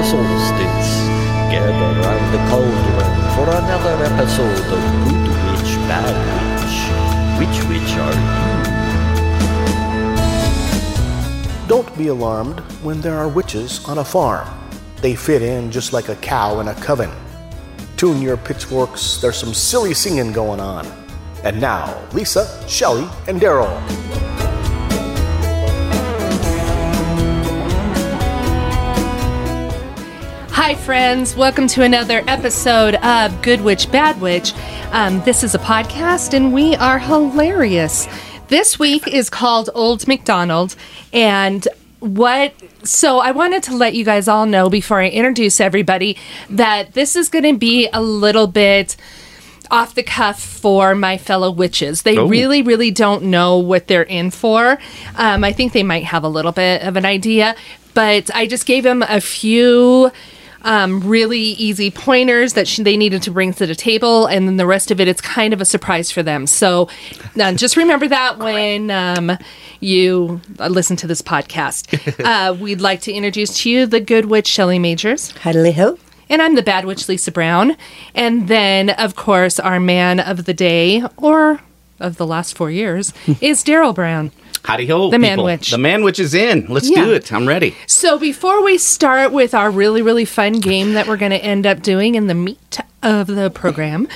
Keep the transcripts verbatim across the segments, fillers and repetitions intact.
solstice. Gather round the cauldron for another episode of Good Witch, Bad Witch. Which witch are you? Don't be alarmed when there are witches on a farm. They fit in just like a cow in a coven. Tune your pitchforks, there's some silly singing going on. And now, Lisa, Shelley, and Daryl. Hi, friends. Welcome to another episode of Good Witch, Bad Witch. Um, this is a podcast, and we are hilarious. This week is called Old MacDonald, and what... So I wanted to let you guys all know before I introduce everybody that this is going to be a little bit off the cuff for my fellow witches. They oh. really, really don't know what they're in for. Um, I think they might have a little bit of an idea, but I just gave them a few... Um, really easy pointers that sh- they needed to bring to the table, and then the rest of it, it's kind of a surprise for them. So uh, just remember that when um, you uh, listen to this podcast. Uh, we'd like to introduce to you the Good Witch, Shelley Majors. Hi-ho. And I'm the Bad Witch, Lisa Brown. And then, of course, our man of the day, or of the last four years, is Daryl Brown. Howdy ho, The people. Man Witch. The Man Witch is in. Let's Yeah. do it. I'm ready. So before we start with our really, really fun game that we're going to end up doing in the meat of the program,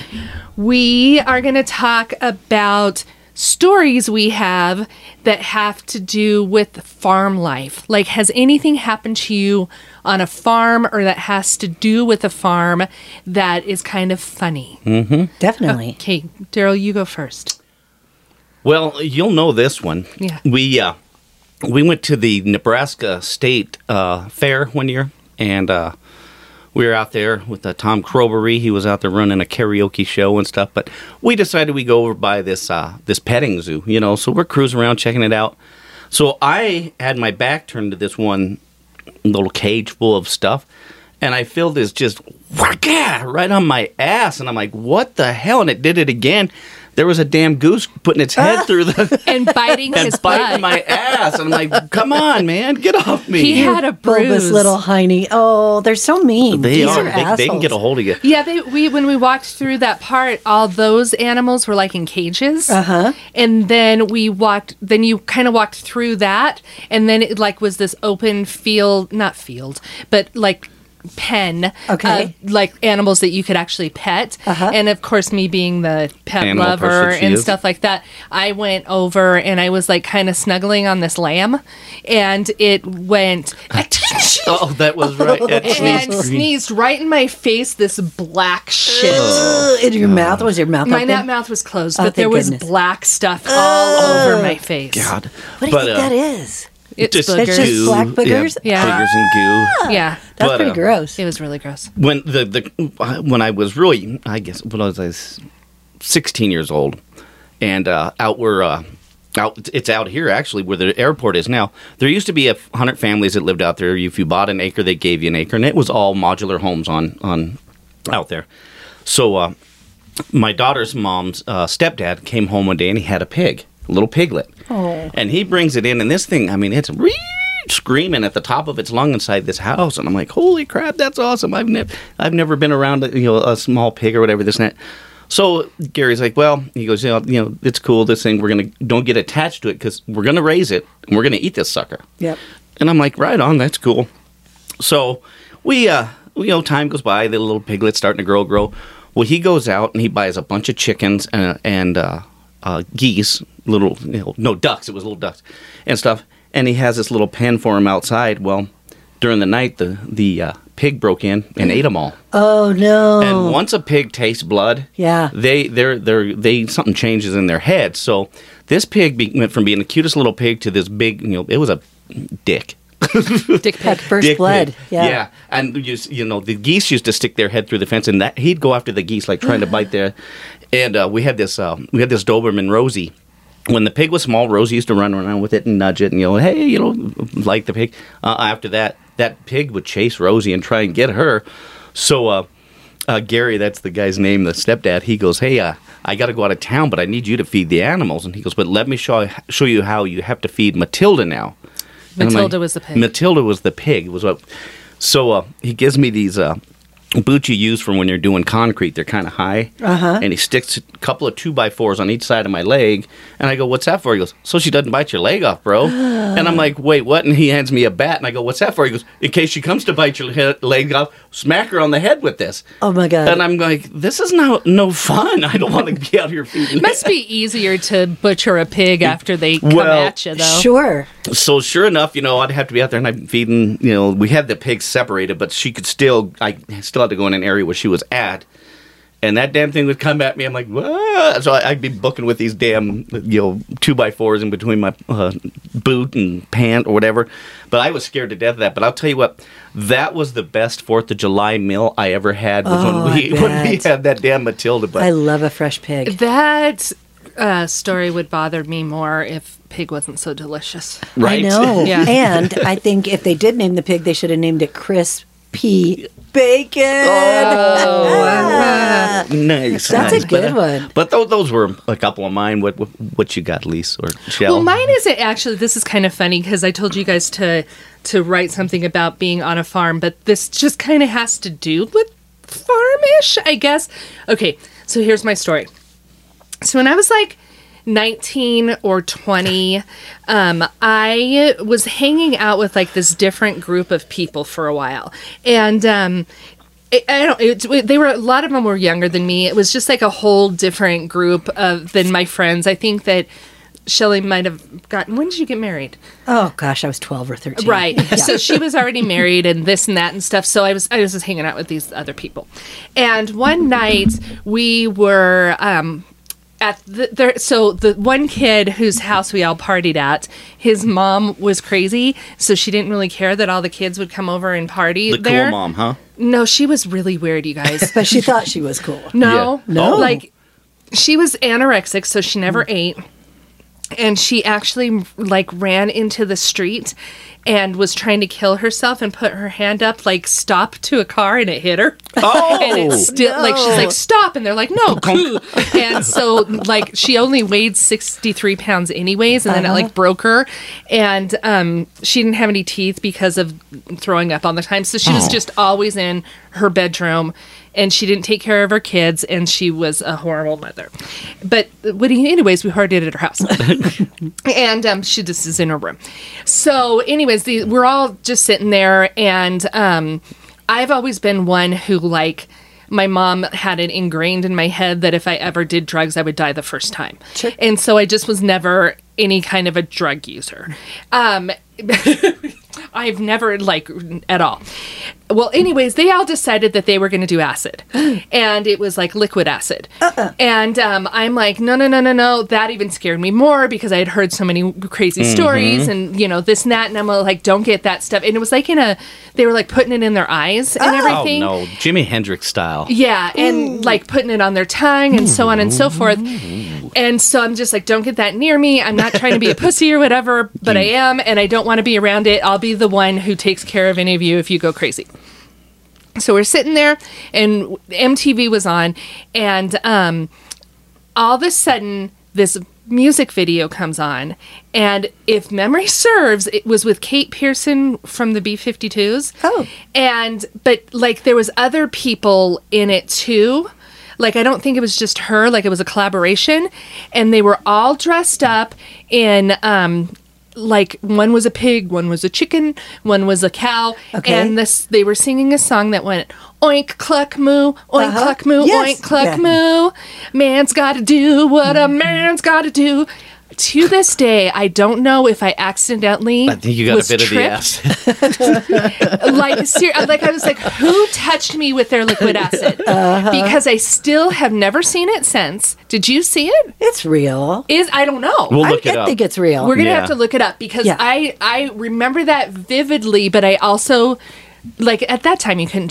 we are going to talk about stories we have that have to do with farm life. Like, has anything happened to you on a farm or that has to do with a farm that is kind of funny? Mm-hmm. Definitely. Okay, Daryl, you go first. Well, you'll know this one. Yeah. We uh, we went to the Nebraska State uh, Fair one year, and uh, we were out there with uh, Tom Crobery. He was out there running a karaoke show and stuff. But we decided we go over by this uh, this petting zoo, you know. So we're cruising around checking it out. So I had my back turned to this one little cage full of stuff, and I feel this just whack right on my ass, and I'm like, "What the hell?" And it did it again. There was a damn goose putting its head uh, through the... And biting and his biting butt. my ass. And I'm like, come on, man, get off me. He had a bruise. Bulbous little hiney. Oh, they're so mean. They These are. are They, assholes. they can get a hold of you. Yeah, they we when we walked through that part, all those animals were like in cages. Uh-huh. And then we walked, then you kind of walked through that, and then it like was this open field, not field, but like... pen okay. of like animals that you could actually pet. Uh-huh. And of course, me being the pet Animal lover person she and is. stuff like that, I went over and I was like kind of snuggling on this lamb, and it went Oh, that was right. It and sneezed. sneezed right in my face, this black shit. Ugh, in your mouth? Was your mouth My open? nut mouth was closed, Oh, but there thank was goodness. black stuff all over my face. God. What do you But, think uh, that is? It's Just boogers. It's just goo. black boogers? Yeah, Yeah. boogers and goo. Yeah, That's But, pretty uh, gross. it was really gross. When the, the when I was really, I guess, when I was, I was sixteen years old, and uh, out where uh, out it's out here actually where the airport is now. There used to be a hundred families that lived out there. If you bought an acre, they gave you an acre, and it was all modular homes on on out there. So uh, my daughter's mom's uh, stepdad came home one day and he had a pig, a little piglet, Oh. and he brings it in, and this thing, I mean, it's re- screaming at the top of its lung inside this house, and I'm like, holy crap, that's awesome. I've never I've never been around a, you know a small pig or whatever, this and that. So Gary's like, well, he goes, you know, you know, it's cool, this thing, we're gonna don't get attached to it because we're gonna raise it and we're gonna eat this sucker. Yep. And I'm like, right on, that's cool. So we uh you know, time goes by, the little piglet's starting to grow grow. Well, he goes out and he buys a bunch of chickens and and uh, uh, geese, little you know, no ducks, it was little ducks and stuff. And he has this little pen for him outside. Well, during the night, the the uh, pig broke in and ate them all. Oh, no. And once a pig tastes blood, Yeah. they they're they're they something changes in their head. So this pig be, went from being the cutest little pig to this big, you know, it was a dick. Dick Had pic. first Dick blood. pig. Yeah. And you, s- you know the geese used to stick their head through the fence, and that he'd go after the geese like trying to bite their. And uh, we had this uh, we had this Doberman Rosie. When the pig was small, Rosie used to run around with it and nudge it and, you know, hey, you know, like the pig. Uh, after that, that pig would chase Rosie and try and get her. So uh, uh, Gary, that's the guy's name, the stepdad, he goes, hey, uh, I got to go out of town, but I need you to feed the animals. And he goes, but let me show, show you how you have to feed Matilda now. And I'm Matilda like, was the pig. Matilda was the pig. Was what So uh, he gives me these uh, boots you use for when you're doing concrete. They're kind of high. Uh-huh. And he sticks a couple of two by fours on each side of my leg. And I go, what's that for? He goes, so she doesn't bite your leg off, bro. And I'm like, wait, what? And he hands me a bat. And I go, what's that for? He goes, in case she comes to bite your he- leg off, smack her on the head with this. Oh, my God. And I'm like, this is no, no fun. I don't want to be out here feeding. Must be easier to butcher a pig after they come Well, at you, though. Sure. So sure enough, you know, I'd have to be out there and I'm feeding, you know, we had the pigs separated, but she could still, I still had to go in an area where she was at. And that damn thing would come at me. I'm like, what? So I'd be booking with these damn, you know, two by fours in between my uh, boot and pant or whatever. But I was scared to death of that. But I'll tell you what, that was the best Fourth of July meal I ever had. Was Oh, when we I when we bet. had that damn Matilda. But I love a fresh pig. That uh, story would bother me more if pig wasn't so delicious. right? I know. Yeah. And I think if they did name the pig, they should have named it Chris P. Bacon. Oh, nice. That's a nice. good But, uh, one. But those, those were a couple of mine. What what, what you got, Lise or Shell? Well, mine isn't actually. This is kind of funny because I told you guys to to write something about being on a farm, but this just kind of has to do with farmish, I guess. Okay, so here's my story. So when I was like nineteen or twenty, um, I was hanging out with like this different group of people for a while, and um, it, I don't. It, they were a lot of them were younger than me. It was just like a whole different group of than my friends. I think that Shelley might have gotten. When did you get married? Oh, gosh, I was twelve or thirteen. Right. Yeah. So she was already married and this and that and stuff. So I was I was just hanging out with these other people. And one night we were um at the there so the one kid whose house we all partied at, his mom was crazy, so she didn't really care that all the kids would come over and party the there. cool mom, huh? No, she was really weird, you guys. But she thought she was cool. No. Yeah. No? Like she was anorexic, so she never ate. And she actually like ran into the street and was trying to kill herself and put her hand up like stop to a car and it hit her. Oh, And it's still like she's like stop and they're like no. And so like she only weighed sixty-three pounds anyways and then it like broke her and um she didn't have any teeth because of throwing up all the time. So she was just always in her bedroom and she didn't take care of her kids and she was a horrible mother. But what he, anyways, we partied at her house. And um she just is in her room. So anyways, the, we're all just sitting there and um I've always been one who, like, my mom had it ingrained in my head that if I ever did drugs, I would die the first time. Sure. And so I just was never any kind of a drug user. Um, I've never, like, at all. Well, anyways, they all decided that they were going to do acid. And it was, like, liquid acid. Uh-uh. And um, I'm like, no, no, no, no, no. That even scared me more because I had heard so many crazy Mm-hmm. stories and, you know, this and that. And I'm like, don't get that stuff. And it was, like, in a, they were, like, putting it in their eyes and Oh everything. no, Jimi Hendrix style. Yeah, and like putting it on their tongue and so on and so forth. And so I'm just like, don't get that near me. I'm not trying to be a pussy or whatever, but I am, and I don't want to be around it. I'll be the one who takes care of any of you if you go crazy. So we're sitting there, and M T V was on, and um, all of a sudden, this music video comes on, and if memory serves, it was with Kate Pearson from the B fifty-twos. Oh. And, but, like, there was other people in it, too. Like, I don't think it was just her. Like, it was a collaboration. And they were all dressed up in, um, like, one was a pig, one was a chicken, one was a cow. Okay. And this, they were singing a song that went, oink, cluck, moo, oink, Uh-huh. cluck, moo, Yes. oink, cluck, Yeah. moo. Man's gotta do what a man's gotta do. To this day, I don't know if I accidentally I think you got was a bit tripped. of the acid. like, ser- like I was like, who touched me with their liquid acid? Uh-huh. Because I still have never seen it since. Did you see it? It's real. Is I don't know. We'll look I, it I up. think it's real. We're gonna Yeah. have to look it up because Yeah. I I remember that vividly, but I also like at that time you couldn't just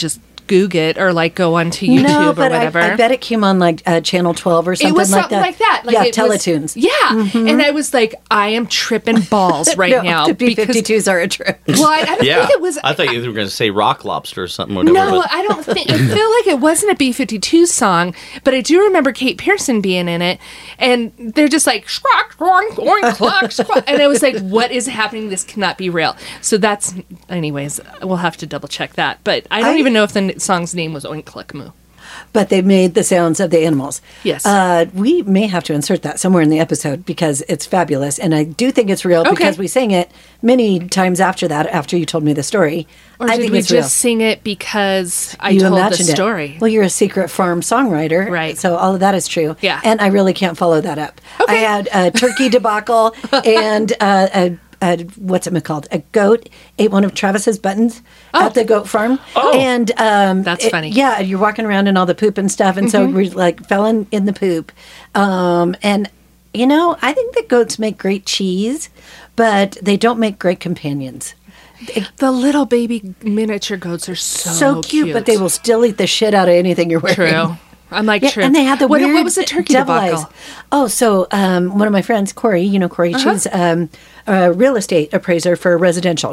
Goog it or like go onto YouTube no, or but whatever. I, I bet it came on like uh, Channel twelve or something it was like something that. like that. Like yeah, it was- Teletoons. yeah. And I was like, I am tripping balls right no, now. the B because- fifty-twos are a trip. Well, I, I don't Yeah. think it was. I thought you were going to say Rock Lobster or something. Or whatever, No, but- I don't think. I feel like it wasn't a B fifty-two song, but I do remember Kate Pearson being in it, and they're just like squawk, oink, oink, clock, squawk, and I was like, "What is happening? This cannot be real." So that's, anyways, we'll have to double check that. But I don't I- even know if the n- song's name was Oink Click Moo. But they made the sounds of the animals. Yes. Uh, we may have to insert that somewhere in the episode because it's fabulous. And I do think it's real Okay. because we sang it many times after that, after you told me the story. Or I did think we it's just real. sing it because I You told the imagined it. story? Well, you're a secret farm songwriter. Right. So all of that is true. Yeah. And I really can't follow that up. Okay. I had a turkey debacle and uh, a, a, what's it called? A goat ate one of Travis's buttons at the goat farm. Oh. And um, That's it- funny. Yeah. You're walking around in all the poop and stuff. And so we like fell in, in the poop. Um, and, you know, I think that goats make great cheese, but they don't make great companions. The little baby miniature goats are so, So cute, but they will still eat the shit out of anything you're wearing. True. I'm like, Yeah, true. and they had the what, weird what was the turkey devil debacle? eyes. Oh, so um, one of my friends, Corey, you know Corey, Uh-huh. she's um, a real estate appraiser for residential.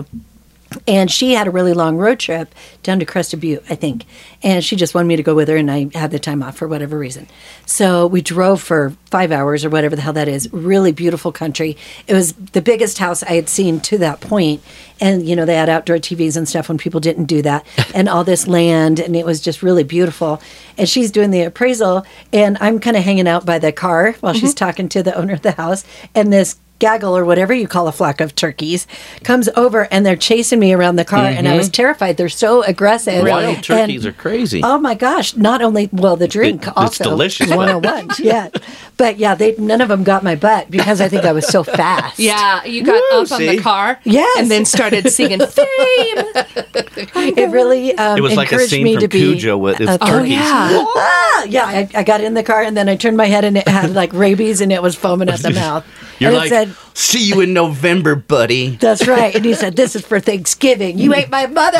And she had a really long road trip down to Crested Butte, I think. And she just wanted me to go with her, and I had the time off for whatever reason. So we drove for five hours or whatever the hell that is. Really beautiful country. It was the biggest house I had seen to that point. And, you know, they had outdoor T Vs and stuff when people didn't do that. And all this land, and it was just really beautiful. And she's doing the appraisal, and I'm kind of hanging out by the car while she's talking to the owner of the house. And this gaggle or whatever you call a flock of turkeys comes over and they're chasing me around the car and I was terrified. They're so aggressive. Wild turkeys And- are crazy. Oh my gosh! Not only well the drink It- it's also delicious, but- one oh one. Yeah, but yeah, they none of them got my butt because I think I was so fast. Yeah, you got Woo, up on see? the car, Yes. and then started singing "Fame." It really um, It was like a encouraged scene me from to be. Cujo with his a- Oh turkeys. yeah, Ah, yeah, I, I got in the car and then I turned my head and it had like rabies and it was foaming at the mouth. You're and like, it said, see you in November, buddy. "That's right." And he said, "This is for Thanksgiving. You ate my mother."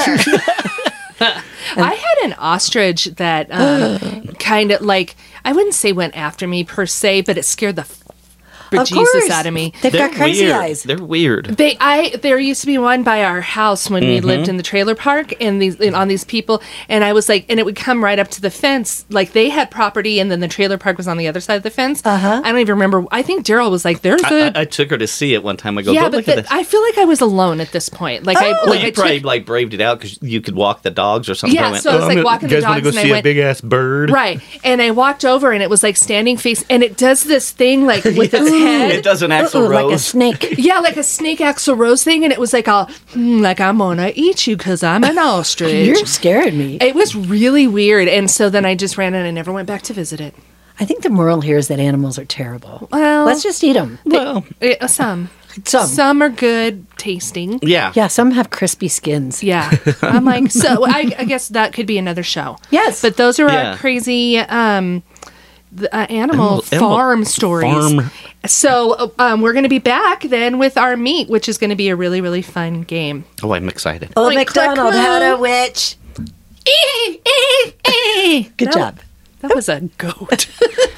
I had an ostrich that um, kind of like I wouldn't say went after me per se, but it scared the f- Of bejesus course. out of me. They've They're got crazy weird. eyes. They're weird. They, I, there used to be one by our house when we lived in the trailer park, and these, and on these people, and I was like, and it would come right up to the fence, like they had property, and then the trailer park was on the other side of the fence. Uh-huh. I don't even remember. I think Daryl was like, "There's I, a I, I took her to see it one time. I go, yeah," go but look the, at this. I feel like I was alone at this point. Like I, well, like you I probably took, like braved it out because you could walk the dogs or something. Yeah, I went, so I was, "Oh, like, I'm walking you the guys wanna dogs, go and I see went- a big ass bird? right, and I walked over, and it was like standing face, and it does this thing like with its head. It does an Axl Ooh, like a Rose. snake. Yeah, like a snake Axl Rose thing, and it was like, all, "Hmm, like I'm gonna eat you because I'm an ostrich." You're scared me. It was really weird, and so then I just ran in and never went back to visit it. I think the moral here is that animals are terrible. Well- Let's just eat them. Well, It, uh, some, Some. some are good tasting. yeah. Yeah, some have crispy skins. Yeah, I'm like, so I, I guess that could be another show. Yes. but those are Yeah. our crazy um, the, uh, animal Animal- animal farm stories. farm. So uh, um, we're going to be back then with our meat, which is going to be a really really fun game. Oh, I'm excited. Old Oink, MacDonald click, had a moo. witch. Good That- job. That was a goat.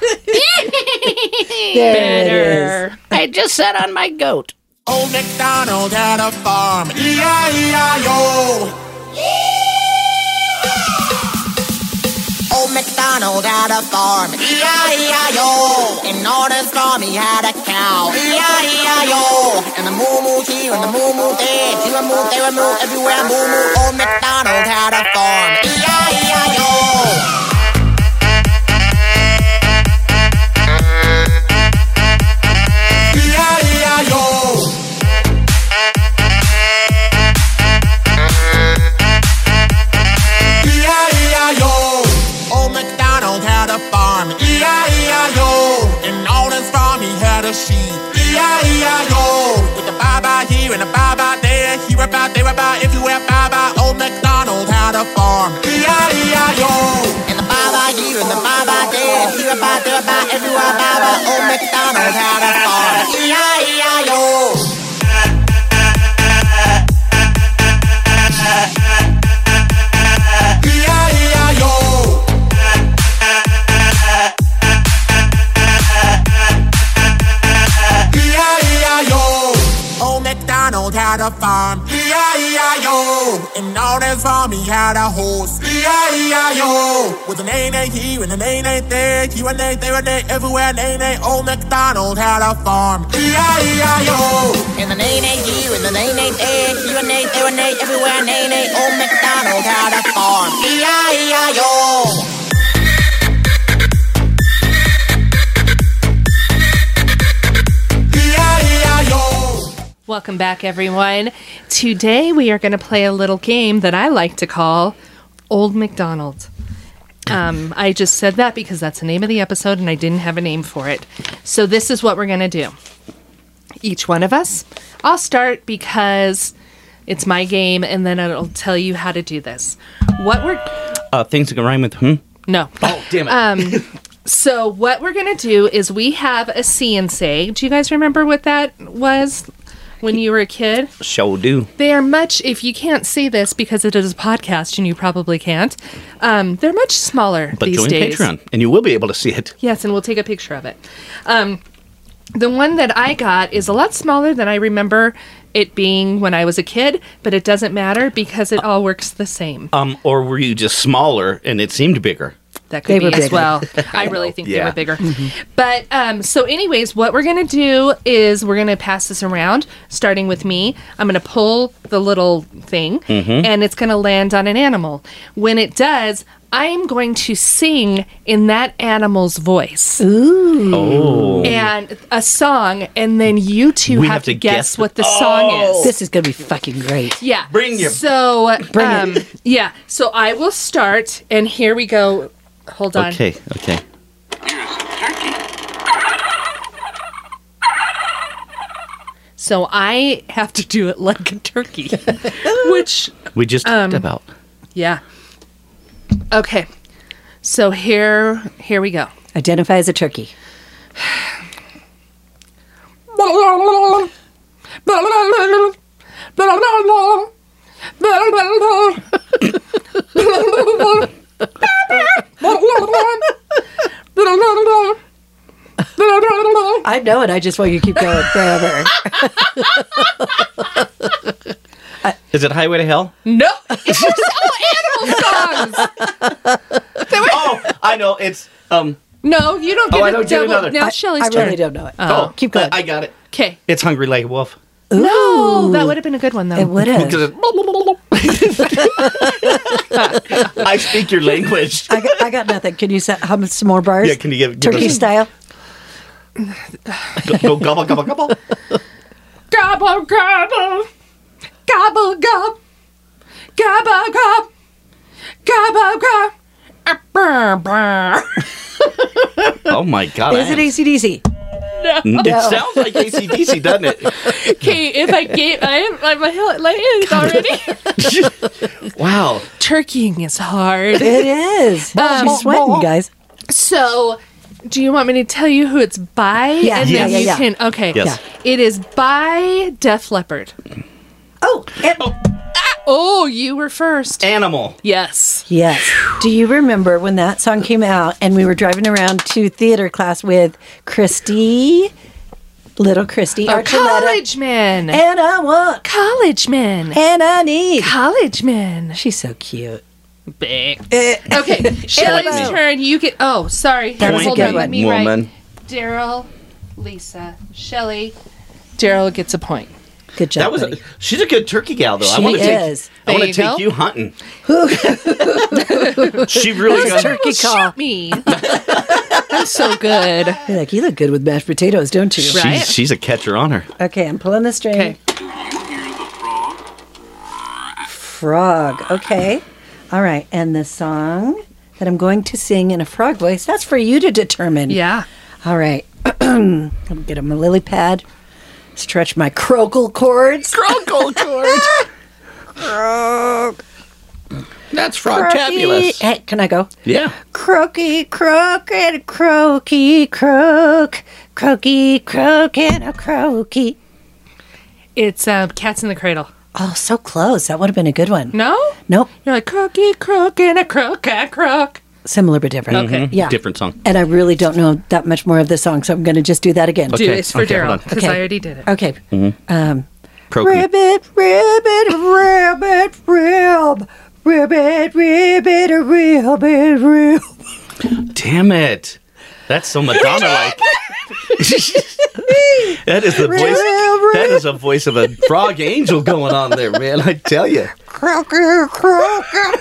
There it is. Better. I just sat on my goat. Old MacDonald had a farm, E I E I O. Old MacDonald had a farm, E I E I O. And on his farm he had a cow, E I E I O. And the moo moo here and the moo moo there, here a moo, there a moo, everywhere moo moo. Old MacDonald had a farm, E I E I O. E I E I O. E I E I O. Old MacDonald had a farm, E I E I O. And on his farm he had a sheep, E I E I O. With a bye-bye here and a bye-bye there, here about, there about, everywhere bye-bye. Old MacDonald had a farm, E I E I O. And the bye-bye here and the bye-bye there, here about, there about, everywhere bye-bye. Old MacDonald had a farm, E I E I O. E I E a farm. E I E I O. And on his farm he had a horse. E I E I O. With an ain't ain't here and an ain't ain't there. Here and ain't there and ain't everywhere and ain't ain't. Old MacDonald had a farm. E I E I O. And the ain't ain't here and the ain't ain't there. Here and ain't there and ain't everywhere and ain't ain't. Old MacDonald had a farm. E I E I O. Welcome back, everyone. Today we are going to play a little game that I like to call Old MacDonald. Um, I just said that because that's the name of the episode and I didn't have a name for it. So this is what we're going to do. Each one of us, I'll start because it's my game and then it'll tell you how to do this. What we're... Uh, things that can rhyme with hmm? No. Oh, damn it. Um, so what we're going to do is we have a See and Say. Do you guys remember what that was when you were a kid? Show do. They are much, if you can't see this because it is a podcast and you probably can't, um, they're much smaller But these join days. Patreon, and you will be able to see it. Yes, and we'll take a picture of it. Um, the one that I got is a lot smaller than I remember it being when I was a kid, but it doesn't matter because it all works the same. Um, or were you just smaller and it seemed bigger? That could They be were as bigger. well. I really think they Yeah. were bigger. But um, so, anyways, what we're gonna do is we're gonna pass this around, starting with me. I'm gonna pull the little thing, and it's gonna land on an animal. When it does, I am going to sing in that animal's voice Oh. and a song, and then you two We have, have to to guess, guess what the the- song Oh. is. This is going to be fucking great. Yeah. Bring your- So, Bring it. um, yeah. So I will start, and here we go. Hold on. Okay, okay. So I have to do it like a turkey, which, We just Um, talked about. yeah. Okay. So here, here we go. Identify as a turkey. I know it. I just want you to keep going forever. Is it Highway to Hell? No, it's just all animal songs. Oh, I know. It's um. No, you don't get Oh, I it. don't get double- another. Now I, Shelley's I turn. really don't know it. Oh, keep going. I got it. Okay. It's Hungry Like a Wolf. No, that would have been a good one though. It would have. Because it- I speak your language. I got, I got nothing. Can you set, hum some more bars? Yeah, can you give, give Turkey us style? go, go gobble gobble gobble? Gobble gobble, gobble gob, gobble gob, gobble gob. Ah, brr, brr. Oh my God! Is I it am- A C D C? It sounds like A C D C, doesn't it? Okay, if I gave, I am, I'm a hell, my hands already. Wow. Turkeying is hard. It is. Um, She's sweating, guys. So, do you want me to tell you who it's by? Yeah, and yeah, then yeah, you yeah. can. Okay. Yes. It is by Def Leppard. Oh, and, Oh, you were first. Animal. Yes. yes. Do you remember when that song came out and we were driving around to theater class with Christy, little Christy, Oh, Archuleta, college man. and I want, College man. and I need. College man. She's so cute. Big. Eh, Okay, Shelley's Annabelle. turn. You get. Oh, sorry. That was a Hold good on. one. Let me Woman. write. Daryl, Lisa, Shelley. Daryl gets a point. Good job. That was. A, buddy. she's a good turkey gal, though. I She want to is. take. I want There to you take go. you hunting. She really Who's got. turkey Shoot call? me. I'm so good. You're like, you look good with mashed potatoes, don't you? Right. She's, she's a catcher on her. Okay, I'm pulling the string. Okay. Frog. Okay. All right. And the song that I'm going to sing in a frog voice, that's for you to determine. Yeah. All right. I'll get my lily pad, stretch my croakel chords. Croakel chord. That's frogtabulous. Hey, can I go? Yeah. Croaky, croak, and a croaky, croak. Croaky, croak, and a croaky. It's uh, Cats in the Cradle. Oh, so close. That would have been a good one. No? Nope. You're like, crooky, crook, and a crook, a crook. Similar but different. Okay. Yeah. Different song. And I really don't know that much more of the song, so I'm going to just do that again. Do Okay, this for okay, hold Daryl, on. because Okay. I already did it. Okay. Um, Croaky. Ribbit, ribbit, ribbit, rib. Ribbit, ribbit, ribbit, rib. Damn it. That's so Madonna-like. That is the voice. That is a voice of a frog angel going on there, man. I tell you. Croaky, croaky.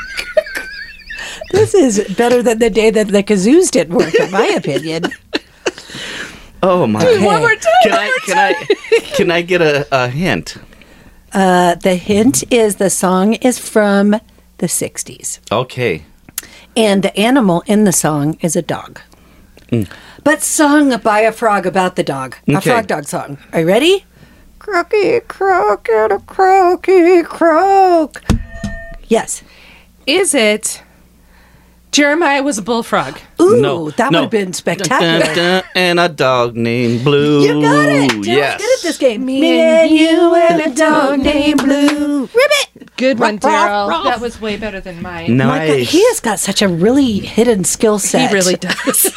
This is better than the day that the kazoos didn't work, in my opinion. Oh my! One more time. Can I? Can I? Can I get a, a hint? Uh, the hint is the song is from the sixties. Okay. And the animal in the song is a dog. Mm. But sung by a frog about the dog. A Okay. frog dog song. Are you ready? Croaky, croak, and a croaky, croak. Yes. Is it Jeremiah was a bullfrog? Ooh, No, that no. would have been spectacular. Dun, dun, dun, and a dog named Blue. You got it. Daryl's Yes. good at this game. Me and you and a dog named Blue. Ribbit. Good one, Ruff, ruff, Daryl. ruff. That was way better than mine. My God, Nice. he has got such a really hidden skill set. He really does.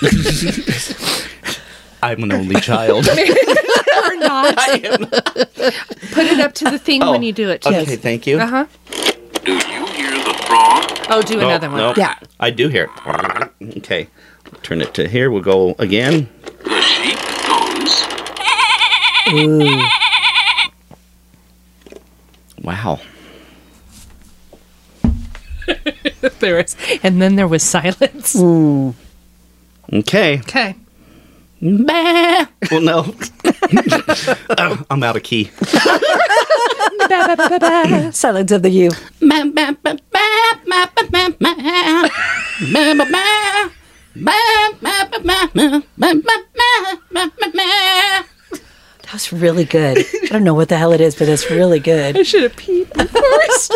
I'm an only child. or not. I am. Put it up to the thing Oh, when you do it. Okay, thank you. Uh huh. Do you hear the frog? Oh, do another Oh, one. no. Yeah. I do hear it. Okay. Turn it to here. We'll go again. The sheep goes. Ooh. Wow. There is, and then there was silence. Okay. Okay. Bah. Well, no. Oh, I'm out of key. Ba, ba, ba, ba, ba. Silence of the U. That's really good. I don't know what the hell it is, but it's really good. I should have peed first.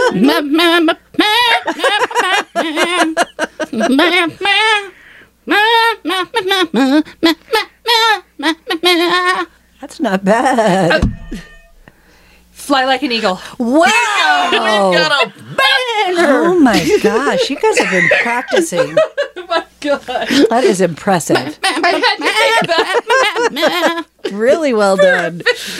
That's not bad. Fly like an eagle. Wow! Oh my gosh, you guys have been practicing. Oh my god. That is impressive. I had to think that. Really well done.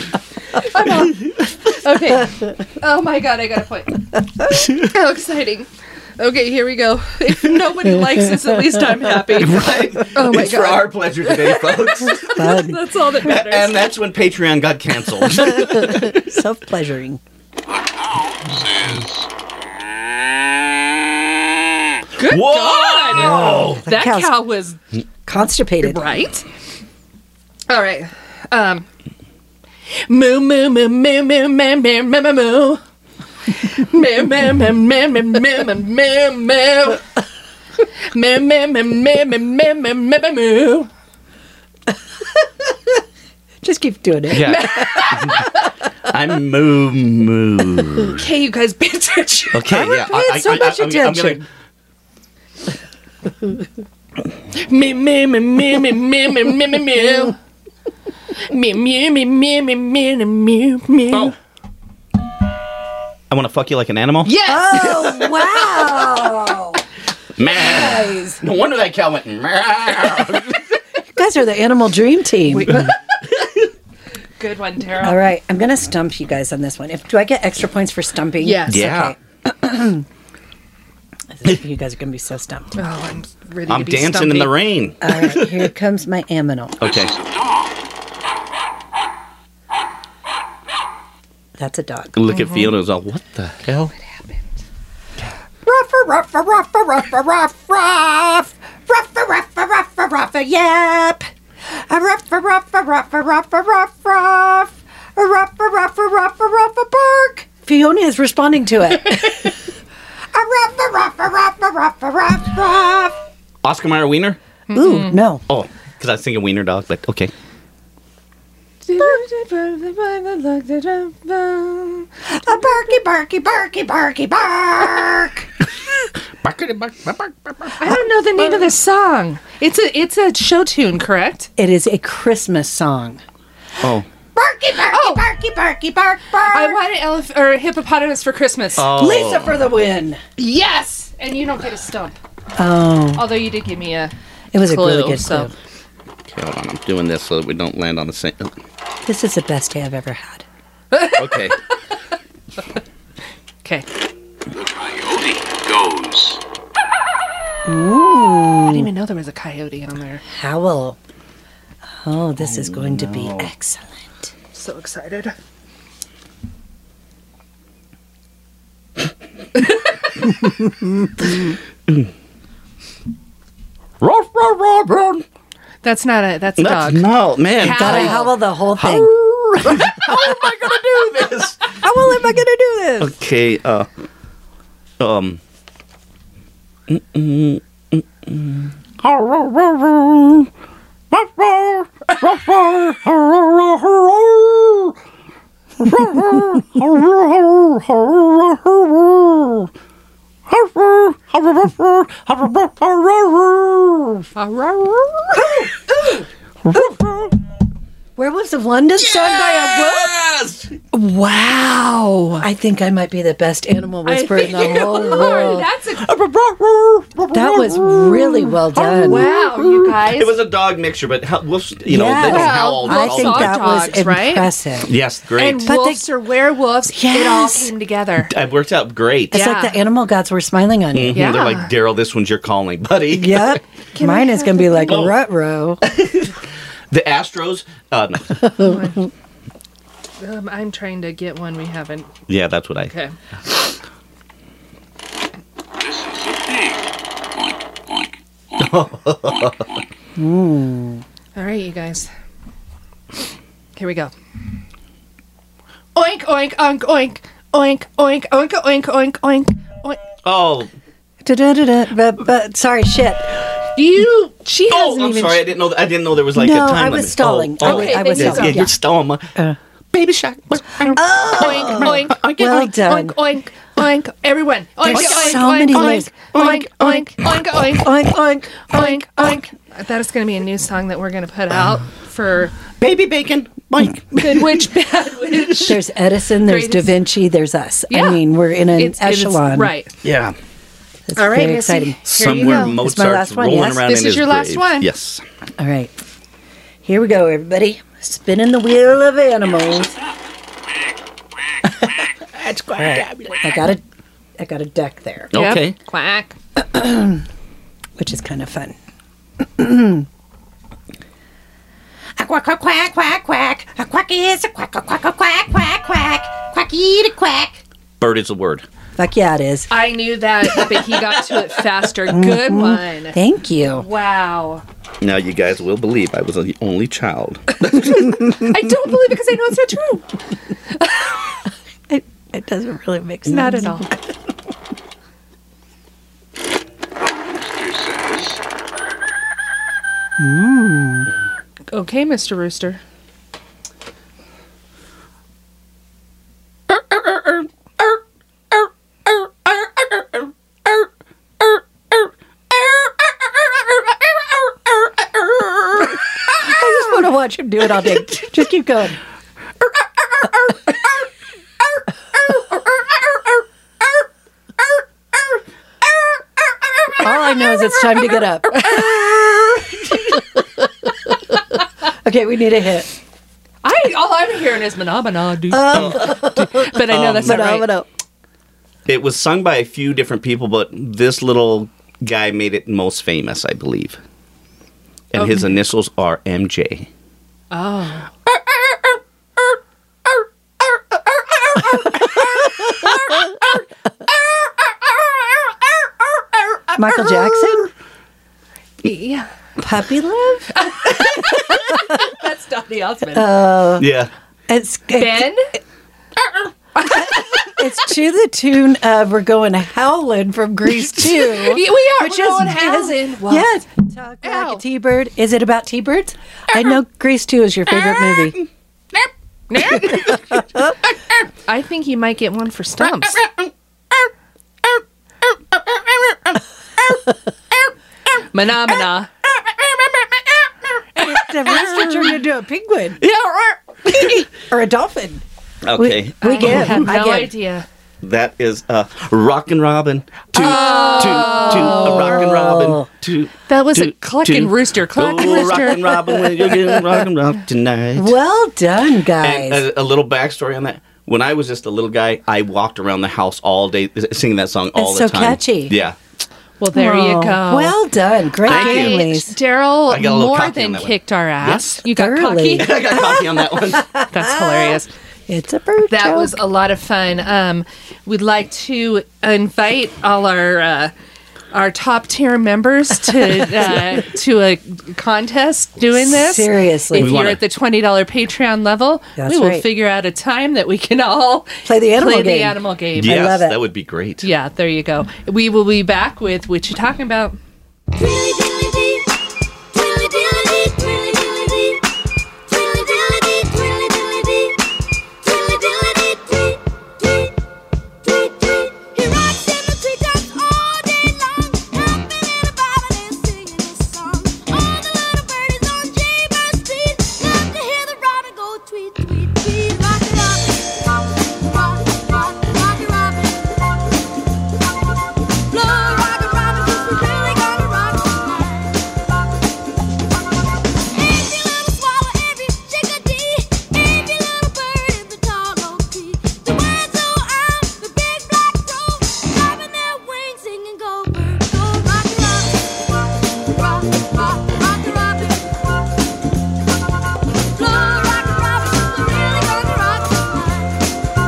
Okay. Oh my god, I got a point. How exciting. Okay, here we go. If nobody likes this, at least I'm happy. Right? Oh my it's God. for our pleasure today, folks. Fun. That's all that matters. And that's when Patreon got canceled. Self-pleasuring. The cow says. Good Whoa! God. That cow's- cow was Constipated. right. All right. Um. Moo moo moo moo moo moo moo moo moo moo. Moo moo moo moo moo moo moo moo moo. Moo moo moo moo moo moo moo moo moo. Just keep doing it. Yeah. I'm moo moo. Okay, you guys, pay attention. Okay, yeah. paying so much I'm- I'm attention. Me me me me me me me me me me. Me me me me me me me me. Oh. I want to fuck you like an animal. Yes. Oh, wow. Man. No wonder that cow went. Meow. You guys are the animal dream team. Good one, Tara. All right, I'm going to stump you guys on this one. If Do I get extra points for stumping? Yes. Yeah. Okay. You guys are going to be so stumped. Oh, I'm ready I'm to be dancing stumpy. in the rain. All right, here comes my aminal. Okay. That's a dog. Look at Fiona's all, what the hell? Ruff, ruff, ruff, ruff, ruff, ruff, ruff, ruff, ruff, ruff, ruff, yep. Ruff, ruff, ruff, ruff, ruff, ruff, ruff, ruff, ruff, ruff, ruff, bark. Fiona is responding to it. Ruff, ruff, ruff, ruff, ruff, ruff. Oscar Mayer Wiener? Ooh, no. Oh, because I was thinking Wiener dog, but okay. A barky, barky, barky, barky, bark. I don't know the name of this song. It's a it's a show tune, correct? It is a Christmas song. Oh. Barky, barky, Oh. barky, barky, bark, bark. I want an elef- or hippopotamus for Christmas. Oh. Lisa for the win. Yes, and you don't get a stump. Oh, Although you did give me a it was a clue. really good so clue. Okay, hold on. I'm doing this so that we don't land on the same. This is the best day I've ever had. Okay. Okay. The coyote goes. I didn't even know there was a coyote on there. Howl. Oh, this is going to be excellent. So excited. That's not a. That's a That's, dog. no, man. Howl. Gotta howl the whole thing. How am I going to do this? How am I going to do this? Okay, uh, um. Mm-mm, mm-mm. Werewolves of London sung by a wolf? Yes! Wow. I think I might be the best animal whisperer in the think whole you are. world. That's a. That was really well done. Wow, you guys. It was a dog mixture, but how, wolves, you know, Yes. they don't howl. I all think the time. that was dogs, right? impressive. Yes, great. and But wolves they- or werewolves. It all Yes. came together. It worked out great. It's Yeah. like the animal gods were smiling on you. Mhm, Yeah. They're like, Daryl, this one's your calling, buddy. Yep. Mine is going to be like a rut row. The Astros? Uh, no. Um, I'm trying to get one we haven't. Yeah, that's what I... Okay. This is a pig. Oink, oink, oink, oink. All right, you guys. Here we go. Oink, oink, oink, oink, oink, oink, oink, oink, oink, oink, oink. Oh, Da-da-da-da. But, but sorry, shit. You, she oh hasn't I'm even. sorry. I didn't know. That, I didn't know there was like No, a time I was limit. stalling. Oh, I oh. was- Okay, I was then you yeah, go. yeah, yeah. you're stalling. My, Uh. Baby shark. Oink, oink, oink, Well oink, done. oink, oink, everyone. Oink, There's oink, so oink, many oink, layers. oink, oink, oink, oink, Oink, oink. oink, oink. That is going to be a new song that we're going to put out for Baby bacon. Boink. Good Witch, Bad Witch. There's Edison, there's Da Greatest- Vinci, there's us. Yeah. I mean, we're in an It's, it's echelon. right. Yeah. It's All right, very Missy. exciting. Here you Somewhere go. Mozart's my last one, rolling yes? around This in is his your last grave. one. Yes. All right. Here we go, everybody. Spinning the wheel of animals. That's All right. I got a, I got a deck there, Yep. Okay. Quack. which is kind of fun. A quack, quack, quack, quack, quack. A quack is a quack, a quack, a quack, quack, quack. Quacky the quack. Bird is a word. Fuck yeah, it is. I knew that, but he got to it faster. Good one. Thank you. Wow. Now you guys will believe I was the only child. I don't believe it because I know it's not true. It, it doesn't really make sense. Not at all. Rooster says, Okay, Mister Rooster. I just want to watch him do it all day. Just keep going. All I know is it's time to get up. Okay, we need a hit. I all I'm hearing is phenomena, dude. But I know that's not right. Phenomenal. It was sung by a few different people, but this little guy made it most famous, I believe. And his initials are M J. Oh. Michael Jackson? Yeah. Puppy Love? That's Donny Osmond. Yeah. It's, it's, Ben? it's to the tune of We're Going Howlin' from Grease two. Yeah, we are. Which We're is, going is howling. What? yes. Talk like Ow. a T-bird. Is it about T-birds? I know Grease two is your favorite movie. I think you might get one for stumps. Phenomena. The rooster turned into a penguin Yeah. or a dolphin. Okay. We I get. have I no get. idea. That is uh, Rockin' Robin. Toot, Oh. toot, toot. A Rockin' Robin. Toot. That was a toot, clucking toot. rooster. Clucking Oh, rooster. Rockin' Robin, when you're getting Rockin' Rock tonight. Well done, guys. And a, a little backstory on that. when I was just a little guy, I walked around the house all day singing that song all It's the so time. catchy. Yeah. Well, there Oh, you go. Well done. Great Thank game, you. Lise. Daryl I got a little more cocky on than that one. kicked our ass. Yes. You got Thoroughly. cocky. I got cocky on that one. That's hilarious. It's a bird That joke. was a lot of fun. Um, we'd like to invite all our uh, our top tier members to uh, to a contest doing this. Seriously. if We you're wanna- at the twenty dollar Patreon level, That's we will right. figure out a time that we can all Play the animal play the game. animal game. Yes, love it. that would be great. Yeah, there you go. We will be back with what you talking about. Twirly dilly dee, twirly dilly dee, twirly dilly dee, twirly dilly dee, twirly dilly dee, twirly dilly dee, tweet, tweet, tweet, tweet. He rocks in the treetops all day long, hopping in a bottle and singing his song. All the little birdies on Jaybird Street love to hear the robin go tweet, tweet, tweet. Rocky Robin, rock, rock, Rocky Robin. Blow Rocky Robin, 'cause we're really gonna rock tonight. Every little swallow, every chickadee, every little bird in the tall oak tree. The words oh I'm the big black crow, flapping their wings, singing go bird, go Rocky Robin, rock, rock, Rocky Robin. Blow Rocky Robin, 'cause we're really gonna rock tonight.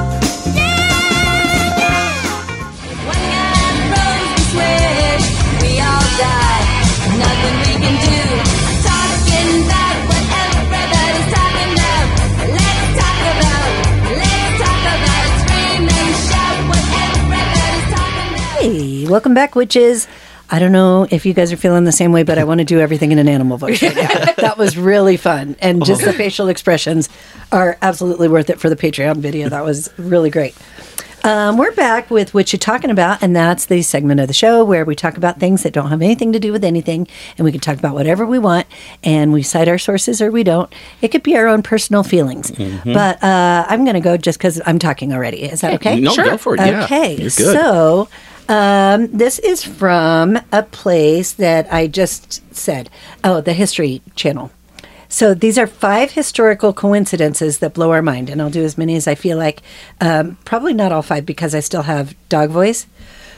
Yeah, yeah. One guy throws the switch, we all die. Nothing we can do. Talking about what everybody's talking about. Let's talk about, let's talk about, scream and shout what everybody's talking about. Hey, welcome back, witches. I don't know if you guys are feeling the same way, but I want to do everything in an animal voice right now. That was really fun. And just the facial expressions are absolutely worth it for the Patreon video. That was really great. Um, we're back with What You Talking About, and that's the segment of the show where we talk about things that don't have anything to do with anything, and we can talk about whatever we want, and we cite our sources or we don't. It could be our own personal feelings. But uh, I'm going to go just because I'm talking already. Is that okay? No, go for it. Yeah. Okay, You're good. so um, this is from a place that I just said. Oh, the History Channel. So these are five historical coincidences that blow our mind, and I'll do as many as I feel like. Um, probably not all five because I still have dog voice.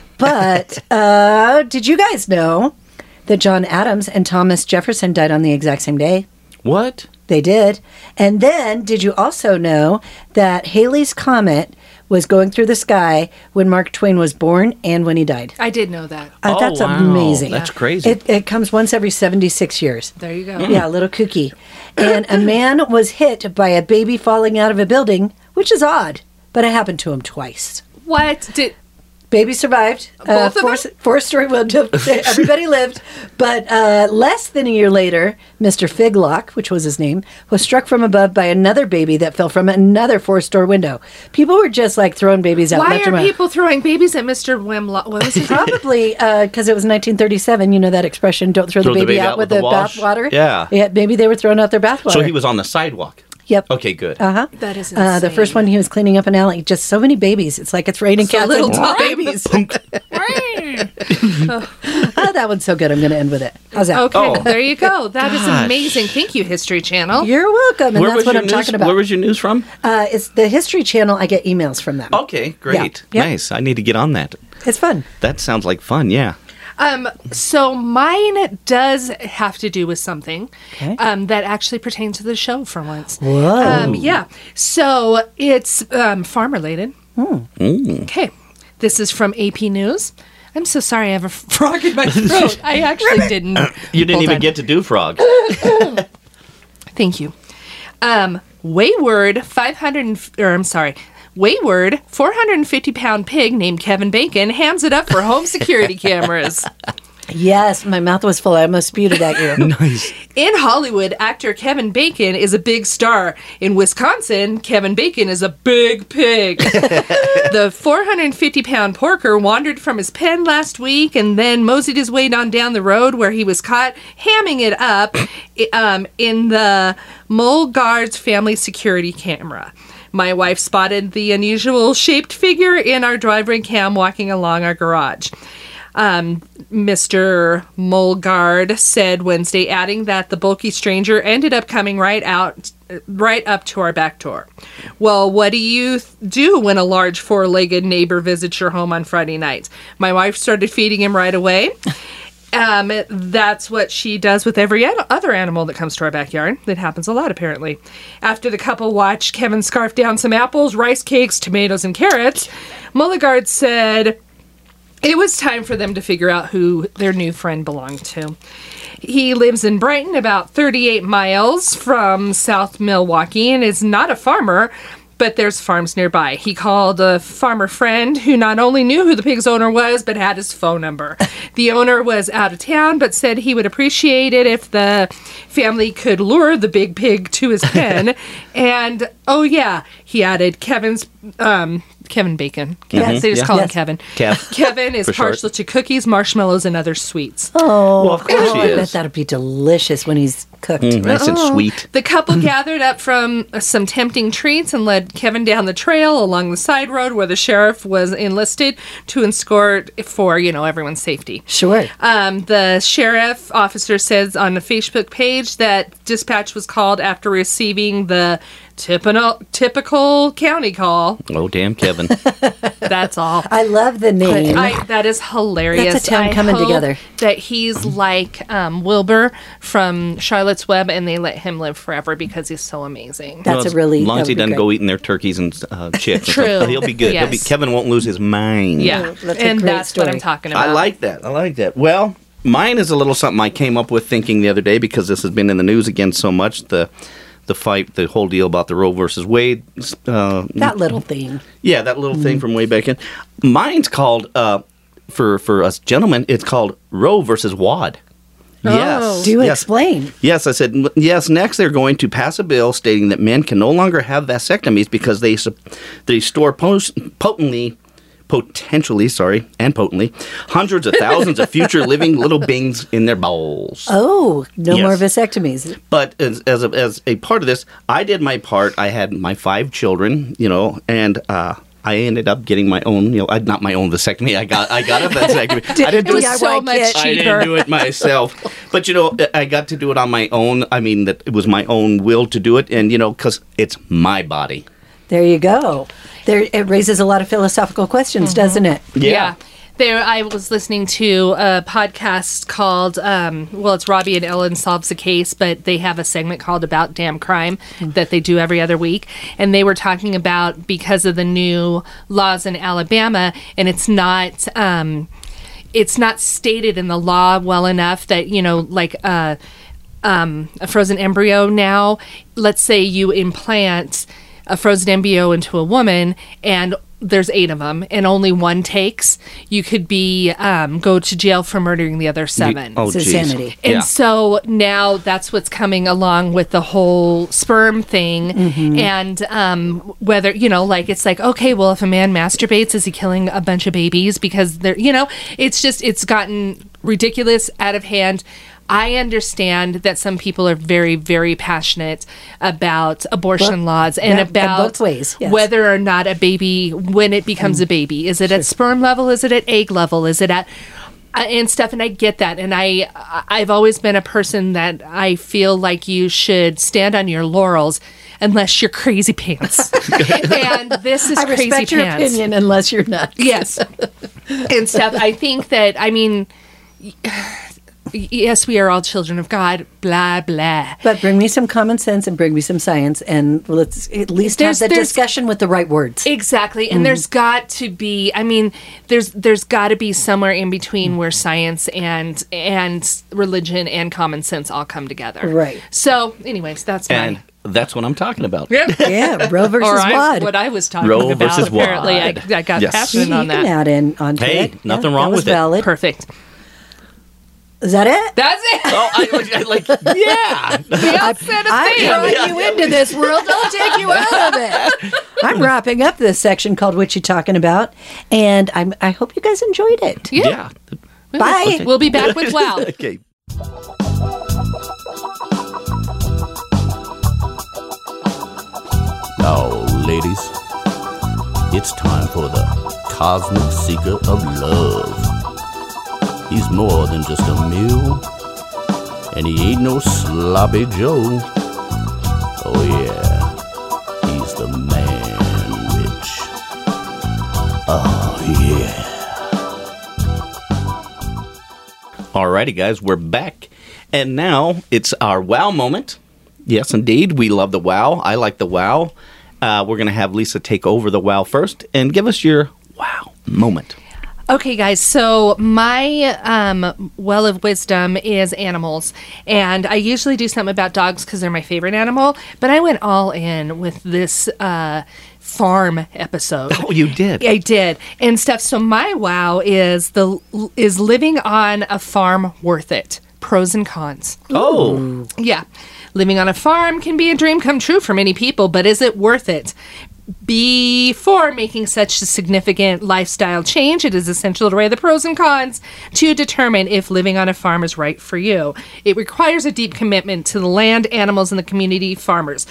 But uh, did you guys know that John Adams and Thomas Jefferson died on the exact same day? What? They did. And then, did you also know that Halley's Comet was going through the sky when Mark Twain was born and when he died? I did know that. Uh, Oh, that's wow. amazing. That's crazy. It, it comes once every seventy-six years. There you go. Yeah, a little kooky. And a man was hit by a baby falling out of a building, which is odd, but it happened to him twice. What did? Baby survived. Both of four, them? Four-story window. Everybody lived. But uh, less than a year later, Mister Figlock, which was his name, was struck from above by another baby that fell from another four-story window. People were just like throwing babies out Why left and are right. people throwing babies at Mister Wemlock? What was his name? Probably because it was nineteen thirty-seven. You know that expression, don't throw, Throw the, baby out with the, wash? bath water? Yeah. Yeah, maybe they were throwing out their bath water. So he was on the sidewalk. Yep. Okay, good. Uh-huh. That is Uh, the first insane. one, he was cleaning up an alley. Just so many babies. It's like it's raining So cats little and time. babies. Oh, that one's so good. I'm going to end with it. How's that? Okay, Oh. there you go. That is Gosh. amazing. Thank you, History Channel. You're welcome. And Where that's was what your I'm news? talking about. Where was your news from? uh, it's the History Channel. I get emails from them. Okay, great. Yeah. Nice. I need to get on that. It's fun. That sounds like fun. Yeah. Um, so mine does have to do with something Okay. um, that actually pertains to the show for once. Whoa. Um, yeah. So it's um, farm related. Okay. This is from A P News. I'm so sorry I have a frog in my throat. I actually didn't. You didn't Hold even on. get to do frog. Thank you. Um, Wayward five hundred, and- or I'm sorry, Wayward four hundred fifty pound pig named Kevin Bacon hams it up for home security cameras. Yes, my mouth was full. I almost spewed it at you. Nice. In Hollywood, actor Kevin Bacon is a big star. In Wisconsin, Kevin Bacon is a big pig. The four hundred fifty pound porker wandered from his pen last week and then moseyed his way on down the road where he was caught hamming it up i- um, in the Mulgard's family security camera. My wife spotted the unusual shaped figure in our driveway cam walking along our garage. Um, Mister Mulgard said Wednesday, adding that the bulky stranger ended up coming right out right up to our back door. Well, what do you th- do when a large four-legged neighbor visits your home on Friday nights? My wife started feeding him right away. Um, that's what she does with every an- other animal that comes to our backyard. That happens a lot, apparently. After the couple watched Kevin scarf down some apples, rice cakes, tomatoes, and carrots, Mulligard said it was time for them to figure out who their new friend belonged to. He lives in Brighton, about thirty-eight miles from South Milwaukee, and is not a farmer, but there's farms nearby. He called a farmer friend who not only knew who the pig's owner was, but had his phone number. The owner was out of town, but said he would appreciate it if the family could lure the big pig to his pen. And, oh yeah, he added Kevin's, um, Kevin Bacon. Yes. They just Yeah. call him Yes. Kevin. Kev. Kevin is For short. partial to cookies, marshmallows, and other sweets. Oh, Well, of course oh, he I bet is. that'll be delicious when he's cooked. Mm, nice and Oh. sweet. The couple gathered up from uh, some tempting treats and led Kevin down the trail along the side road where the sheriff was enlisted to escort for, you know, everyone's safety. Sure. Um, the sheriff officer says on the Facebook page that dispatch was called after receiving the typical, typical county call. Oh, damn, Kevin. That's all. I love the name. I, that is hilarious. That's a town I coming hope together. That he's like um, Wilbur from Charlotte's Web, and they let him live forever because he's so amazing. That's Well, a really as long that as he would be doesn't great. go eating their turkeys and uh, chicks. and True. stuff, He'll be good. He'll be, Yes. Kevin won't lose his mind. Yeah, that's a and great that's what I'm story. talking about. I like that. I like that. Well, mine is a little something I came up with thinking the other day because this has been in the news again so much. The the fight, the whole deal about the Roe versus Wade. Uh, That little thing. yeah, that little thing from way back in. Mine's called, uh, for, for us gentlemen, it's called Roe versus Wad. Yes. Do yes. explain. Yes, I said, yes, next they're going to pass a bill stating that men can no longer have vasectomies because they sup- they store pos- potently, potentially, sorry, and potently, hundreds of thousands of future living little beings in their bowls. Oh, no Yes. more vasectomies. But as as a, as a part of this, I did my part. I had my five children, you know, and uh, I ended up getting my own, you know, I, not my own vasectomy. I got I got a vasectomy. I didn't It do was it. so much kit. I cheaper. didn't do it myself. But, you know, I got to do it on my own. I mean, that it was my own will to do it. And, you know, because it's my body. There you go. There, it raises a lot of philosophical questions, doesn't it? Yeah. There, I was listening to a podcast called, um, well, it's Robbie and Ellen Solves a Case, but they have a segment called About Damn Crime that they do every other week. And they were talking about because of the new laws in Alabama, and it's not, um, it's not stated in the law well enough that, you know, like uh, um, a frozen embryo now, let's say you implant a frozen embryo into a woman and there's eight of them and only one takes, you could be um, go to jail for murdering the other seven. Oh, It's geez. insanity. And Yeah. so now that's what's coming along with the whole sperm thing. And um, whether, you know, like it's like, okay, well, if a man masturbates, is he killing a bunch of babies? Because they're, you know, it's just, it's gotten ridiculous, out of hand. I understand that some people are very, very passionate about abortion Bo- laws and yeah, and about both ways, yes. whether or not a baby, when it becomes a baby, is it at sperm level? Is it at egg level? Is it at uh, and stuff? And I get that. And I, I've always been a person that I feel like you should stand on your laurels unless you're crazy pants. And this is I crazy respect your pants. opinion unless you're not. Yes. And stuff. I think that, I mean, yes, we are all children of God, blah, blah. But bring me some common sense and bring me some science, and let's at least There's- have the there's- discussion with the right words. Exactly. And there's got to be, I mean, there's there's got to be somewhere in between where science and and religion and common sense all come together. Right. So, anyways, that's And my that's what I'm talking about. Yeah, Roe versus or I, Wad. what I was talking Roe about. versus Apparently, I, Wad. I got Yes. passionate you on can that. add in onto Hey, it. nothing Yeah, wrong that was with it. valid. Perfect. Is that it? That's it. Oh, I, like- I like, yeah. The outset of I'm things. throwing you into this world. I'll take you out of it. I'm wrapping up this section called "What You Talking About," and I'm, I hope you guys enjoyed it. Yeah. Yeah. Bye. We'll be back with Wow. Okay. Now, ladies, it's time for the Cosmic Seeker of Love. He's more than just a mule, and he ain't no sloppy Joe. Oh yeah, he's the man witch. Oh yeah. Alrighty, guys, we're back. And now it's our wow moment. Yes, indeed. We love the wow. I like the wow. Uh, we're going to have Lisa take over the wow first and give us your wow moment. Okay, guys, so my um, well of wisdom is animals. And I usually do something about dogs because they're my favorite animal. But I went all in with this uh, farm episode. Oh, you did? I did. And stuff. So my wow is the is living on a farm worth it? Pros and cons. Oh. Yeah. Living on a farm can be a dream come true for many people, but is it worth it? Before making such a significant lifestyle change, it is essential to weigh the pros and cons to determine if living on a farm is right for you. It requires a deep commitment to the land, animals, and the community farmers.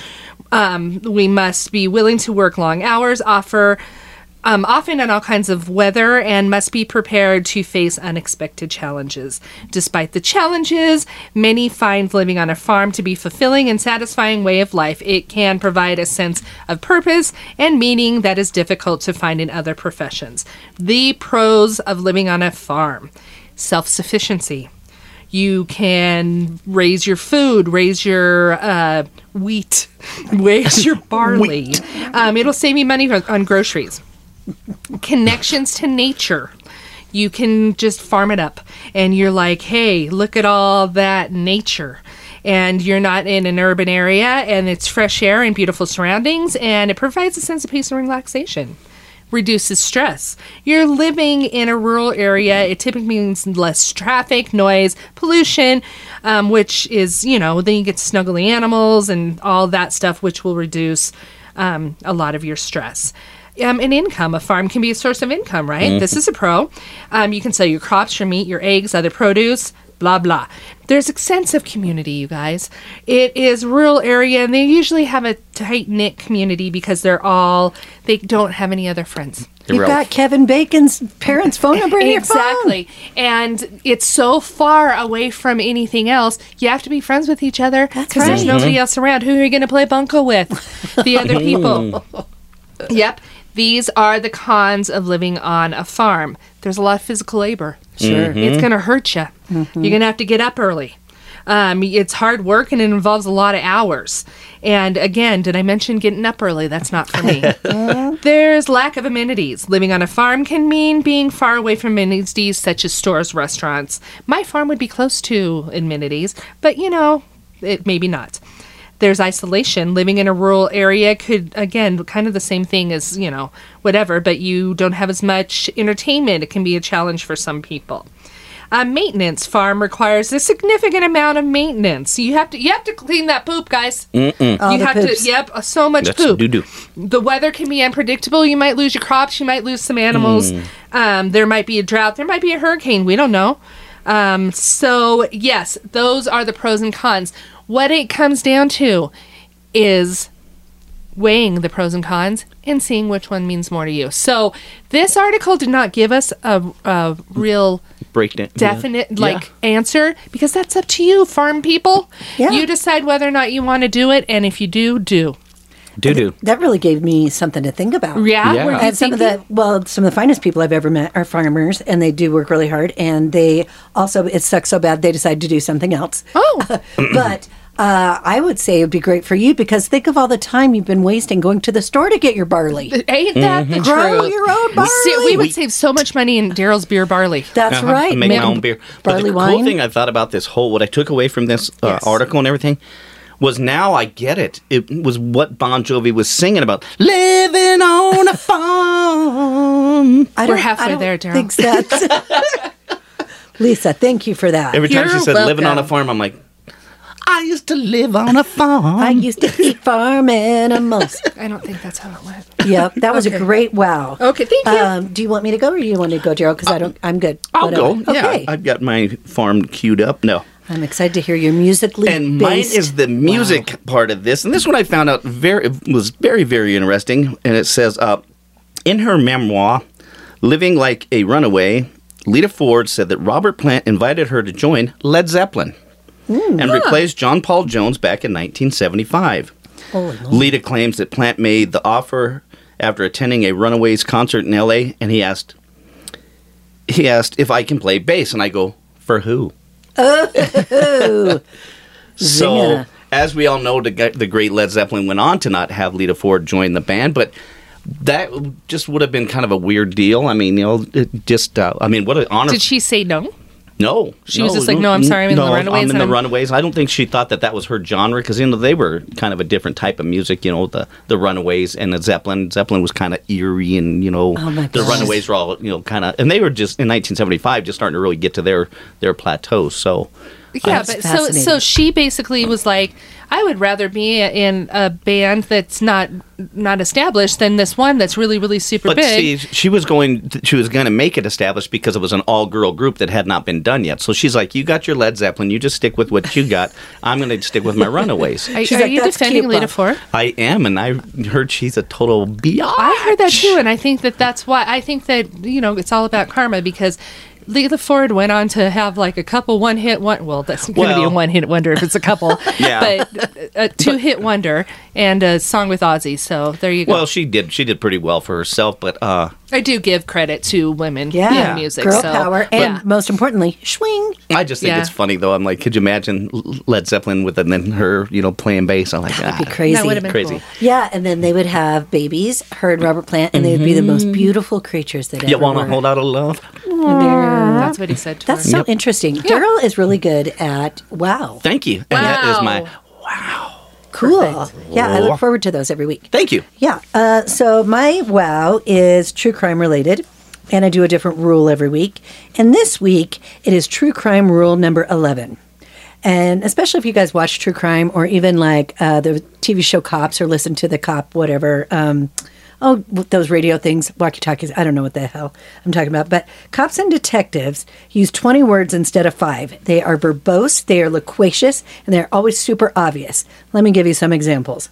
Um, we must be willing to work long hours, offer Um, often in all kinds of weather, and must be prepared to face unexpected challenges. Despite the challenges, many find living on a farm to be fulfilling and satisfying way of life. It can provide a sense of purpose and meaning that is difficult to find in other professions. The pros of living on a farm: self-sufficiency. You can raise your food, raise your uh, wheat, raise your barley. Um, it'll save you money on, on groceries. Connections to nature. You can just farm it up and you're like, hey, look at all that nature. And you're not in an urban area, and it's fresh air and beautiful surroundings, and it provides a sense of peace and relaxation. Reduces stress. You're living in a rural area. It typically means less traffic, noise, pollution, um, which is, you know, then you get to snuggle the animals and all that stuff, which will reduce um, a lot of your stress. Um, an income. A farm can be a source of income, right? Mm-hmm. This is a pro. Um, you can sell your crops, your meat, your eggs, other produce, blah, blah. There's a sense of community, you guys. It is a rural area, and they usually have a tight-knit community because they're all, they don't have any other friends. You've got Kevin Bacon's parents' phone number in your phone. Exactly. And it's so far away from anything else, you have to be friends with each other because right. there's nobody Mm-hmm. else around. Who are you going to play bunco with? The other people. Yep. These are the cons of living on a farm. There's a lot of physical labor. Sure. Mm-hmm. It's going to hurt you. Mm-hmm. You're going to have to get up early. Um, it's hard work, and it involves a lot of hours. And again, did I mention getting up early? That's not for me. There's lack of amenities. Living on a farm can mean being far away from amenities such as stores, restaurants. My farm would be close to amenities, but, you know, it maybe not. There's isolation. Living in a rural area could, again, kind of the same thing as, you know, whatever, but you don't have as much entertainment. It can be a challenge for some people. Uh, maintenance. Farm requires a significant amount of maintenance. You have to you have to clean that poop, guys. Mm-mm. All you the have poops. to, yep, so much That's poop. doo-doo. The weather can be unpredictable. You might lose your crops. You might lose some animals. Mm. Um, there might be a drought. There might be a hurricane. We don't know. Um, so, yes, those are the pros and cons. What it comes down to is weighing the pros and cons and seeing which one means more to you. So this article did not give us a, a real breakdown, definite yeah. like Yeah. answer, because that's up to you, farm people. Yeah. You decide whether or not you want to do it, and if you do, do. Do do. That really gave me something to think about. Yeah, Yeah. were you And some of thinking? the well, some of the finest people I've ever met are farmers, and they do work really hard. And they also, it sucks so bad they decide to do something else. Oh, But uh, I would say it would be great for you, because think of all the time you've been wasting going to the store to get your barley. ain't that the Grow truth? your own barley. See, we would save so much money in Daryl's beer barley. That's Uh-huh. right. I make Make my own beer. But barley the wine. cool thing I thought about this whole, what I took away from this uh, Yes. article and everything, was now I get it. It was what Bon Jovi was singing about. Living on a farm. I We're don't- halfway I don't there, Daryl. think that's- Lisa, thank you for that. Every time You're she said living on a welcome. farm, I'm like, I used to live on a farm. I used to eat farm animals. I don't think that's how it went. Yep, that was Okay. a great wow. Okay, thank you. Um, do you want me to go, or do you want to go, Gerald? Because I don't. I'm good. I'll Whatever. go. Okay. Yeah, I've got my farm queued up. No. I'm excited to hear your musically And mine based. is the music Wow. part of this, and this one I found out very was very very interesting. And it says, uh, in her memoir, "Living Like a Runaway," Lita Ford said that Robert Plant invited her to join Led Zeppelin and replaced John Paul Jones back in nineteen seventy-five. Holy Lord. Lita claims that Plant made the offer after attending a Runaways concert in L A, and he asked, he asked if I can play bass, and I go, for who? Oh, So, Zinger. as we all know, the, g- the great Led Zeppelin went on to not have Lita Ford join the band, but that just would have been kind of a weird deal. I mean, you know, it just, uh, I mean, what an honor. Did she say no? No. She was just like, "No, I'm sorry, I'm in the no, Runaways I'm in and the I'm-" Runaways. I don't think she thought that that was her genre because, you know, they were kind of a different type of music, you know, the, the Runaways and the Zeppelin. Zeppelin was kind of eerie and, you know, Oh, my the gosh. Runaways were all, you know, kind of, and they were just, in nineteen seventy-five, just starting to really get to their, their plateau. So, Yeah, That's but so fascinating. so she basically was like, I would rather be in a band that's not not established than this one that's really really super but big. see, she was going, she was going to make it established because it was an all-girl group that had not been done yet. So she's like, you got your Led Zeppelin, you just stick with what you got. I'm going to stick with my Runaways. Are, She's are like, you "That's defending cute, Lita Bob." Ford? I am, and I heard she's a total biatch. I heard that too, and I think that that's why I think that you know it's all about karma because Lita Ford went on to have like a couple one hit one. Well, that's going to be a Well- one hit wonder if it's a couple. Yeah. But a, a two hit wonder and a song with Ozzy. So there you go. Well, she did. She did pretty well for herself, but uh, I do give credit to women Yeah. in music. Girl so, power. And yeah. most importantly, swing. I just think Yeah. it's funny though. I'm like, could you imagine Led Zeppelin with and then her, you know, playing bass? I'm like, That'd be ah, crazy. That would have been crazy. cool. Yeah, and then they would have babies, her and Robert Plant, and they would be the most beautiful creatures that You ever want to were. hold out a love? That's what he said to That's her. so interesting. Daryl is really good at wow. Thank you. And that is my Wow. Cool. Yeah, I Oh. look forward to those every week. thank you. Yeah. Uh, so my wow is true crime related, and I do a different rule every week. And this week it is true crime rule number eleven. And especially if you guys watch true crime or even like uh, the T V show Cops or listen to the Cop whatever. Um, oh, those radio things, walkie-talkies. I don't know what the hell I'm talking about. But cops and detectives use twenty words instead of five. They are verbose, they are loquacious, and they're always super obvious. Let me give you some examples.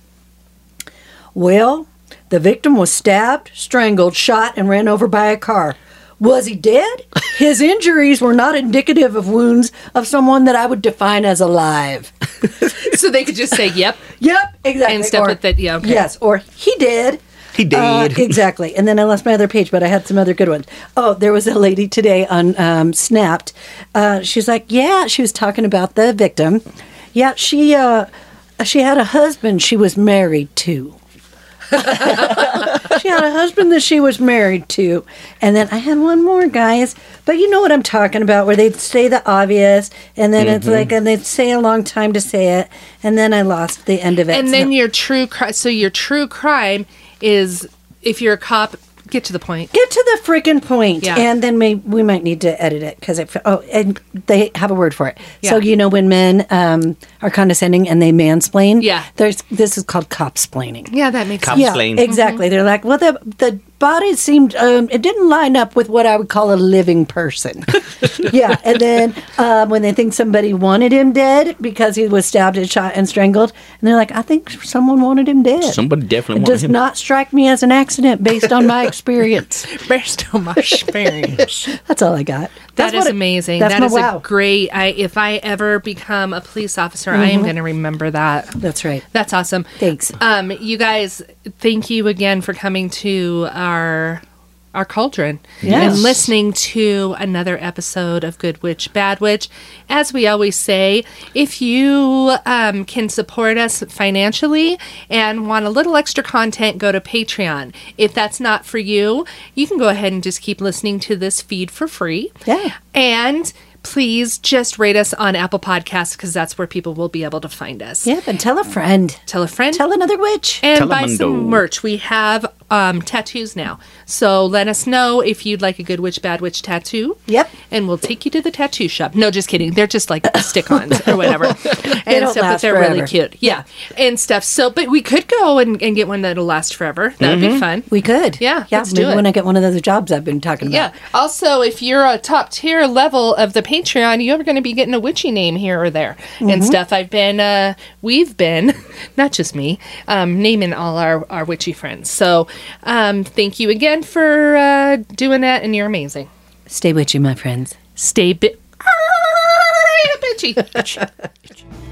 Well, the victim was stabbed, strangled, shot, and ran over by a car. Was he dead? His injuries were not indicative of wounds of someone that I would define as alive. So they could just say, "Yep." Yep, exactly. And step with it, yeah, okay. Yes, or he did. He did. Uh, exactly. And then I lost my other page, but I had some other good ones. Oh, there was a lady today on um, Snapped. Uh, she's like, yeah, she was talking about the victim. Yeah, she uh, she had a husband she was married to. She had a husband that she was married to. And then I had one more, guys. But you know what I'm talking about, where they'd say the obvious, and then it's like, and they'd say a long time to say it, and then I lost the end of it. And So- then your true crime. So your true crime is if you're a cop, get to the point. Get to the freaking point. Yeah. And then may, we might need to edit it because it. Oh, and they have a word for it. So Yeah. you know when men um, are condescending and they mansplain. Yeah. There's this is called copsplaining. Yeah, that makes Cop- sense. Yeah, Explain. exactly. They're like, well, the the body seemed um, it didn't line up with what I would call a living person. Yeah, and then um, when they think somebody wanted him dead because he was stabbed and shot and strangled, and they're like, I think someone wanted him dead. Somebody definitely It wanted does him. not strike me as an accident based on my experience. Based on my experience. That's all I got. That That's is what it- amazing. That's That my is wow. a great. I if I ever become a police officer, I am going to remember that. That's right. That's awesome. Thanks. Um, you guys, thank you again for coming to our our cauldron Yes. and listening to another episode of Good Witch, Bad Witch. As we always say, if you um, can support us financially and want a little extra content, go to Patreon. If that's not for you, you can go ahead and just keep listening to this feed for free. Yeah. And please just rate us on Apple Podcasts because that's where people will be able to find us. Yep, and tell a friend. Tell a friend. Tell another witch. and buy Telemundo. some merch. We have um, tattoos now. So let us know if you'd like a Good Witch, Bad Witch tattoo. Yep. And we'll take you to the tattoo shop. No, just kidding. They're just like stick-ons or whatever. and don't stuff, but last they're forever. really cute. Yeah. And stuff. So, but we could go and, and get one that'll last forever. That would be fun. We could. Yeah, Yeah, let's maybe do it. when I get one of those jobs I've been talking Yeah. about. Also, if you're a top tier level of the Patreon, you're going to be getting a witchy name here or there Mm-hmm. and stuff. I've been, uh, we've been, not just me, um, naming all our, our witchy friends. So um, thank you again for uh, doing that, and you're amazing. Stay witchy, my friends. Stay bi- bitchy.